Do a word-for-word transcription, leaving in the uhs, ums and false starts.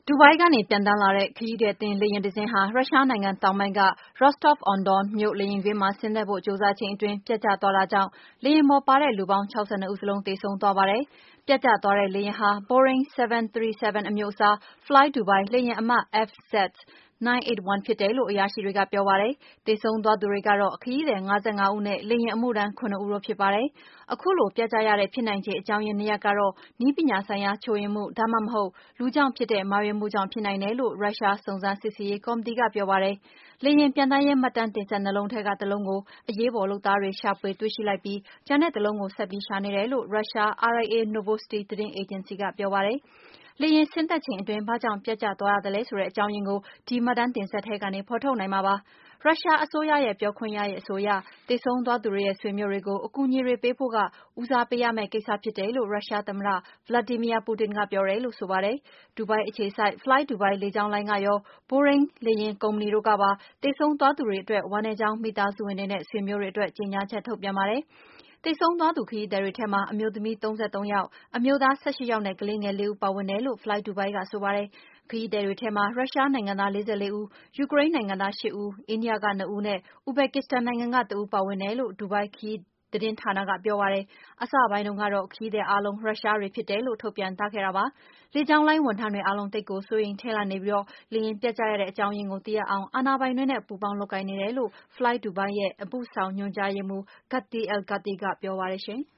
ဒူဘိုင်းကနေပျံသန်းလာတဲ့ခရီးသည်တင်လေယာဉ်တစင်းဟာရုရှားနိုင်ငံတောင်ပိုင်းက Rostov-on-Don မြို့လေယာဉ်ကွင်းမှာဆင်းသက်ဖို့ကြိုးစားချိန်အတွင်းပျက်ကျသွားတာကြောင့်လေယာဉ်ပေါ်ပါတဲ့လူပေါင်း၆၂ဦးစလုံးသေဆုံးသွားပါတယ်။ပျက်ကျသွားတဲ့လေယာဉ်ဟာ Boeing seven thirty-seven အမျိုးအစား Flydubai လေယာဉ်အမှတ် F Z nine eighty-one ဖြစ်တယ်လို့အရာရှိတွေကပြောပါတယ်။သေဆုံးသွားသူတွေကတော့ခရီးသည်၅၅ဦးနဲ့လေယာဉ်အမှုထမ်း၇ဦးတို့ဖြစ်ပါတယ်။အခုလိုပျက်ကျရတဲ့ဖြစ်နိုင်ခြေအကြောင်းရင်းနှစ်ရပ်ကတော့နည်းပညာဆိုင်ရာချို့ယွင်းမှုဒါမှမဟုတ်လူကြောင့်ဖြစ်တဲ့မှားယွင်းမှုကြောင့်ဖြစ်နိုင်တယ်လို့ရုရှားစုံစမ်းစစ်ဆေးရေးကော်မတီကပြောပါတယ်။လေယာဉ်ပျံသန်းရေးမှတ်တမ်းတင်စက်နှစ်လုံးထဲကတလုံးကိုအရေးပေါ်လုပ်သားတွေရှာဖွေတွေ့ရှိလိုက်ပြီးကျန်တဲ့တလုံးကိုဆက်ပြီးရှာနေတယ်လို့ရုရှား R I A Novosti သတင်းအေဂျင်စီကပြောပါတယ်။လေယာဉ်ဆင်းသက်ချိန်အတွင်းဘာကြောင့်ပျက်ကျသွားရသလဲဆိုတဲ့အကြောင်းရင်းကိုဒီမှတ်တမ်းတင်စက်ထဲကနေဖော်ထုတ်နိုင်မှာပါ။ရုရှားအစိုးရရဲ့ပြောခွင့်ရရဲ့အဆိုအရသေဆုံးသွားသူတွေရဲ့ဆွေမျိုးတွေကိုအကူအညီတွေပေးဖို့ကဦးစားပေးရမယ့်ကိစ္စဖြစ်တယ်လို့ရုရှားသမ္မတ Vladimir Putin ကပြောတယ်လို့ဆိုပါတယ်။ဒူဘိုင်းအခြေစိုက် Flydubai လေကြောင်းလိုင်းကရော Boeing လေယာဉ်ကုမ္ပဏီတို့ကပါသေဆုံးသွားသူတွေအတွက်ဝမ်းနည်းကြောင်းမိသားစုဝင်တွေနဲ့ဆွေမျိုးတွေအတွက်ကြေညာချက်ထုတ်ပြန်ပါတယ်။သေဆုံးသွားသူခရီးသည်တွေထဲမှာအမျိုးသမီး၃၃ယောက်အမျိုးသား၁၈ယောက်နဲ့ကလေးငယ်၄ဦးပါဝင်တယ်လို့ Flydubai ကဆိုပါတယ်။ခရီးသည်တွေထဲမှာရုရှားနိုင်ငံသား၄၄ဦးယူကရိန်းနိုင်ငံသား၈ဦးအိန္ဒိယက၂ဦးနဲ့ဥဇဘက်ကစ္စတန်နိုင်ငံကတဦးပါဝင်တယ်လို့ဒူဘိုင်းခရီးသတင်းဌာနကပြောပါတယ်။အစပိုင်းတုန်းကတော့ခရီးသည်အားလုံးရုရှားတွေဖြစ်တယ်လို့ထုတ်ပြန်ထားခဲ့တာပါ။လေကြောင်းလိုင်းဝန်ထမ်းတွေအားလုံးသိပ်ကိုစိုးရိမ်ထိတ်လန့်နေပြီးလေယာဉ်ပျက်ကျရတဲ့အကြောင်းရင်းကိုသိရအောင်အာဏာပိုင်တွေနဲ့ပူးပေါင်းလုပ်ကိုင်နေတယ်လို့ Flydubai ရဲ့အမှုဆောင်ညွှန်ကြားရေးမှူး Gatti Al-Gatti ကပြောပါတယ်ရှင်။